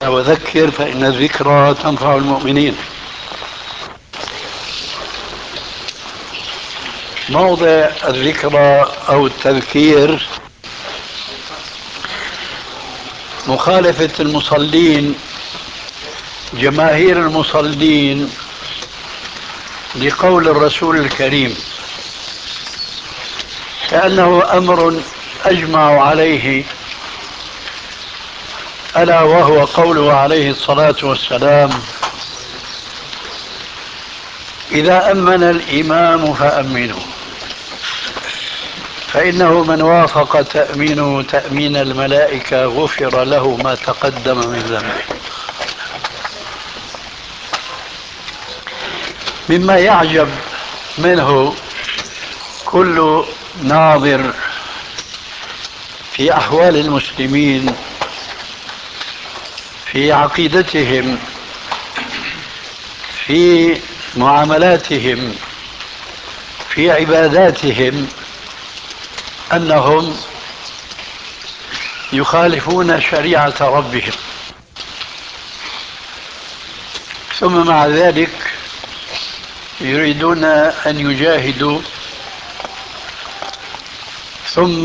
وذكر فإن الذكرى تنفع المؤمنين. موضع الذكرى أو التذكير مخالفة المصلين، جماهير المصلين، لقول الرسول الكريم، كأنه أمر أجمع عليه، ألا وهو قوله عليه الصلاة والسلام: إذا أمن الإمام فأمنوا، فإنه من وافق تأمينه تأمين الملائكة غفر له ما تقدم من ذنبه. مما يعجب منه كل ناظر في أحوال المسلمين، في عقيدتهم، في معاملاتهم، في عباداتهم، أنهم يخالفون شريعة ربهم، ثم مع ذلك يريدون أن يجاهدوا، ثم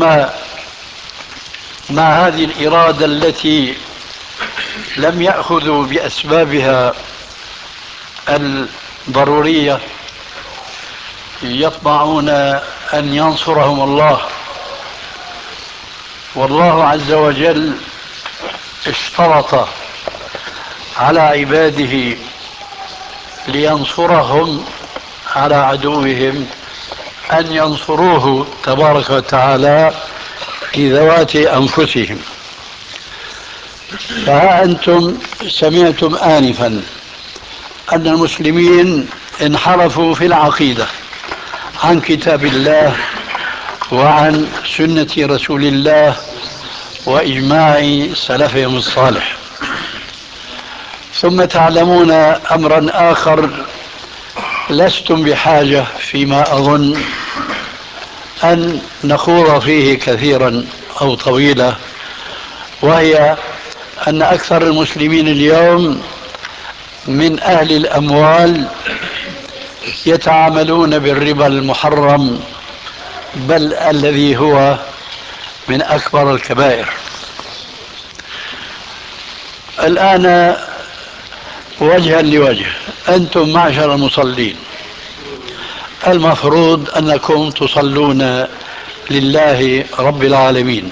مع هذه الإرادة التي لم يأخذوا بأسبابها الضرورية يطمعون أن ينصرهم الله. والله عز وجل اشترط على عباده لينصرهم على عدوهم أن ينصروه تبارك وتعالى في ذوات أنفسهم. فها أنتم سمعتم آنفا أن المسلمين انحرفوا في العقيدة عن كتاب الله وعن سنة رسول الله وإجماع سلفهم الصالح. ثم تعلمون أمرا آخر لستم بحاجة فيما أظن أن نخوض فيه كثيرا أو طويلا، وهي أن أكثر المسلمين اليوم من أهل الأموال يتعاملون بالربا المحرم، بل الذي هو من أكبر الكبائر. الآن وجها لوجه، أنتم معشر المصلين المفروض أنكم تصلون لله رب العالمين،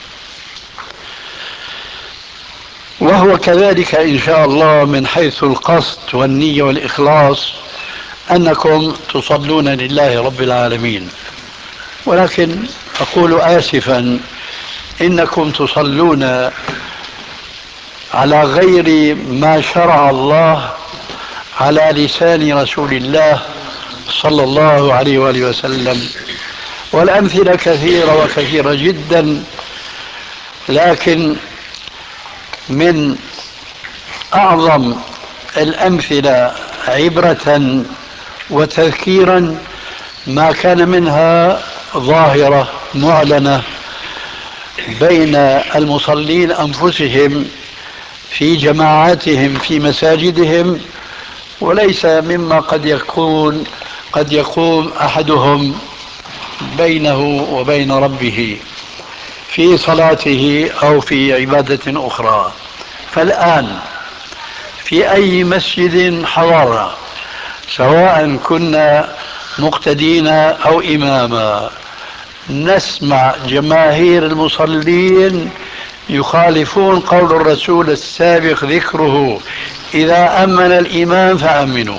وهو كذلك إن شاء الله من حيث القصد والنية والإخلاص أنكم تصلون لله رب العالمين. ولكن أقول آسفا إنكم تصلون على غير ما شرع الله على لسان رسول الله صلى الله عليه وآله وسلم. والأمثلة كثيرة وكثيرة جدا، لكن من أعظم الأمثلة عبرة وتذكيرا ما كان منها ظاهرة معلنة بين المصلين أنفسهم في جماعاتهم في مساجدهم، وليس مما قد يقوم أحدهم بينه وبين ربه في صلاته أو في عبادة أخرى. فالآن في أي مسجد حضرنا، سواء كنا مقتدين أو إماما، نسمع جماهير المصلين يخالفون قول الرسول السابق ذكره: إذا أمن الإمام فأمنوا.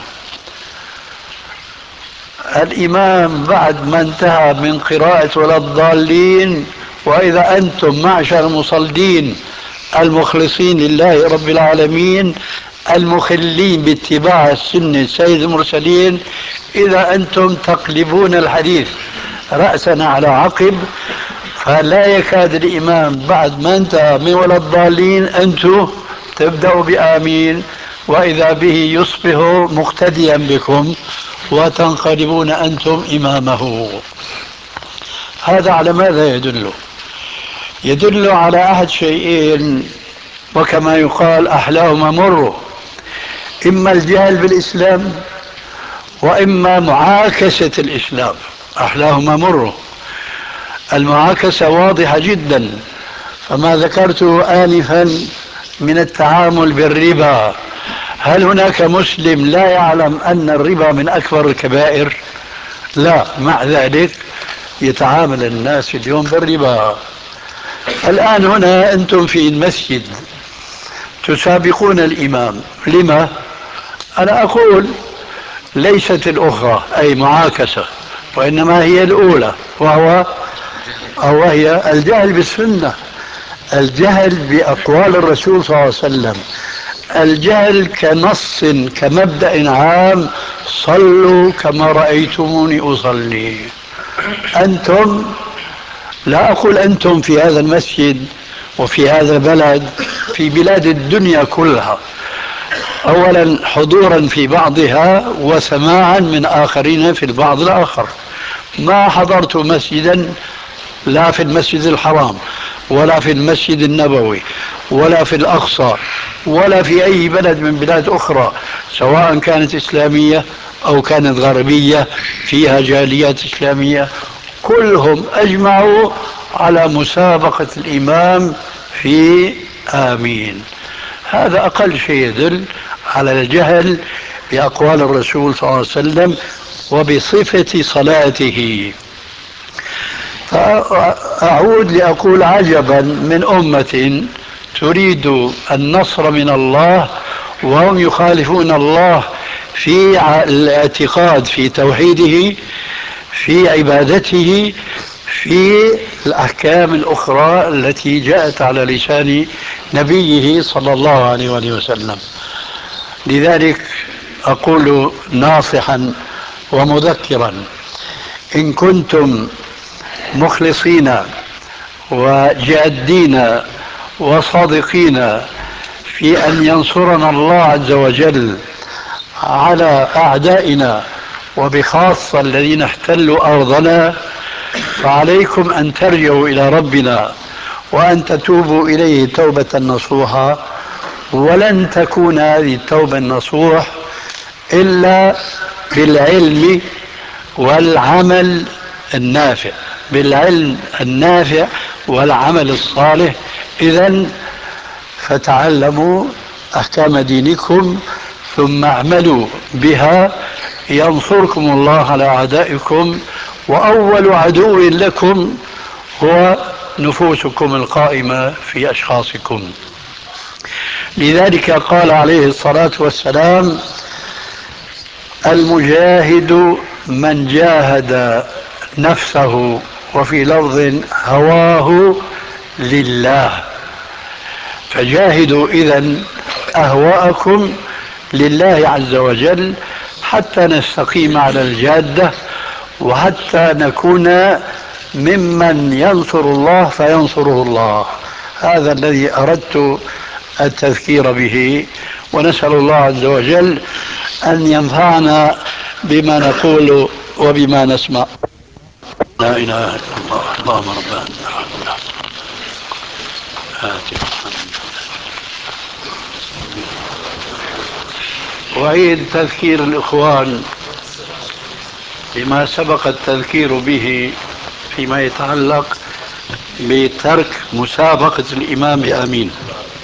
الإمام بعد ما انتهى من قراءة ولا الضالين، وإذا أنتم معشر المصلين المخلصين لله رب العالمين المخلين باتباع السنة سيد المرسلين، إذا أنتم تقلبون الحديث رأسا على عقب، فلا يكاد الإمام بعد ما انتهى من ولا الضالين أنتم تبدأوا بآمين، وإذا به يصبح مقتديا بكم وتنقلبون أنتم إمامه. هذا على ماذا يدل؟ يدل على أحد شيئين وكما يقال أحلاهما مر، إما الجهل بالإسلام وإما معاكسة الإسلام. أحلاهما مر، المعاكسة واضحة جدا. فما ذكرته آنفا من التعامل بالربا، هل هناك مسلم لا يعلم أن الربا من أكبر الكبائر؟ لا، مع ذلك يتعامل الناس اليوم بالربا. الآن هنا أنتم في المسجد تسابقون الإمام، لما؟ أنا أقول ليست الأخرى أي معاكسة، وإنما هي الأولى، وهي الجهل بالسنة، الجهل بأقوال الرسول صلى الله عليه وسلم، الجهل كنص كمبدأ عام: صلوا كما رأيتموني أصلي. أنتم، لا أقول أنتم في هذا المسجد وفي هذا البلد، في بلاد الدنيا كلها، أولا حضورا في بعضها وسماعا من آخرين في البعض الآخر. ما حضرت مسجدا، لا في المسجد الحرام ولا في المسجد النبوي ولا في الأقصى ولا في أي بلد من بلاد أخرى، سواء كانت إسلامية أو كانت غربية فيها جاليات إسلامية، كلهم أجمعوا على مسابقة الإمام في آمين. هذا أقل شيء يدل على الجهل بأقوال الرسول صلى الله عليه وسلم وبصفة صلاته. فأعود لأقول: عجبا من أمة تريد النصر من الله وهم يخالفون الله في الاعتقاد، في توحيده، في عبادته، في الأحكام الأخرى التي جاءت على لسان نبيه صلى الله عليه وآله وسلم. لذلك أقول ناصحا ومذكرا: إن كنتم مخلصين وجادين وصادقين في أن ينصرنا الله عز وجل على أعدائنا، وبخاصة الذين احتلوا أرضنا، فعليكم أن ترجعوا إلى ربنا وأن تتوبوا إليه توبة نصوحا. ولن تكون هذه التوبة النصوح إلا بالعلم والعمل النافع، بالعلم النافع والعمل الصالح. إذن فتعلموا أحكام دينكم ثم اعملوا بها، ينصركم الله على أعدائكم، وأول عدو لكم هو نفوسكم القائمة في أشخاصكم. لذلك قال عليه الصلاة والسلام: المجاهد من جاهد نفسه، وفي لفظ هواه لله. فجاهدوا إذن أهواءكم لله عز وجل حتى نستقيم على الجادة، وحتى نكون ممن ينصر الله فينصره الله. هذا الذي أردت التذكير به، ونسأل الله عز وجل أن ينفعنا بما نقول وبما نسمع. لا إله إلا الله. اللهم ربنا أعيد تذكير الإخوان بما سبق التذكير به فيما يتعلق بترك مسابقة الإمام بآمين.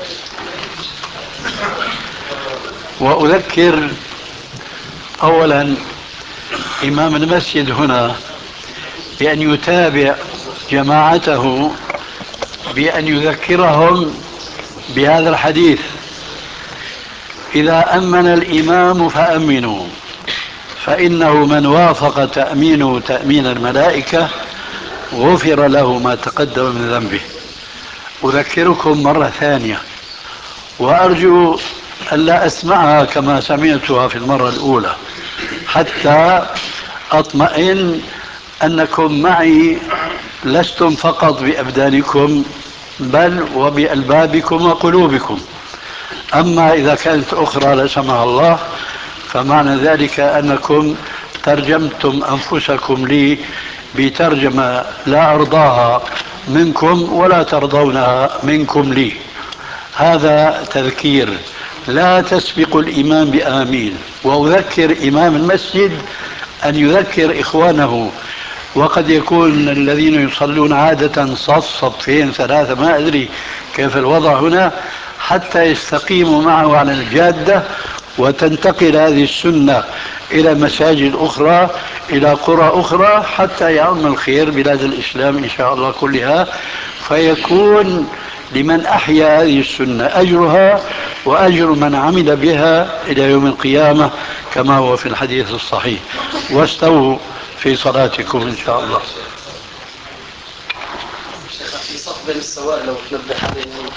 وأذكر أولا إمام المسجد هنا بأن يتابع جماعته بأن يذكرهم بهذا الحديث: إذا أمن الإمام فأمنوا، فإنه من وافق تأمينه تأمين الملائكة غفر له ما تقدم من ذنبه. أذكركم مرة ثانية، وأرجو أن لا أسمعها كما سمعتها في المرة الأولى، حتى أطمئن أنكم معي لستم فقط بأبدانكم بل وبألبابكم وقلوبكم. أما إذا كانت أخرى لا سمح الله، فمعنى ذلك أنكم ترجمتم أنفسكم لي بترجمة لا أرضاها منكم ولا ترضونها منكم لي. هذا تذكير، لا تسبق الإمام بآمين. وأذكر إمام المسجد أن يذكر إخوانه، وقد يكون الذين يصلون عادة صف صفين ثلاثة، ما أدري كيف الوضع هنا، حتى يستقيموا معه على الجادة، وتنتقل هذه السنة إلى مساجد أخرى، إلى قرى أخرى، حتى يعم الخير بلاد الإسلام إن شاء الله كلها، فيكون لمن أحيا هذه السنة أجرها وأجر من عمل بها إلى يوم القيامة، كما هو في الحديث الصحيح. واستووا في صلاتكم إن شاء الله. في صف بين السواء لو تنبه عليه.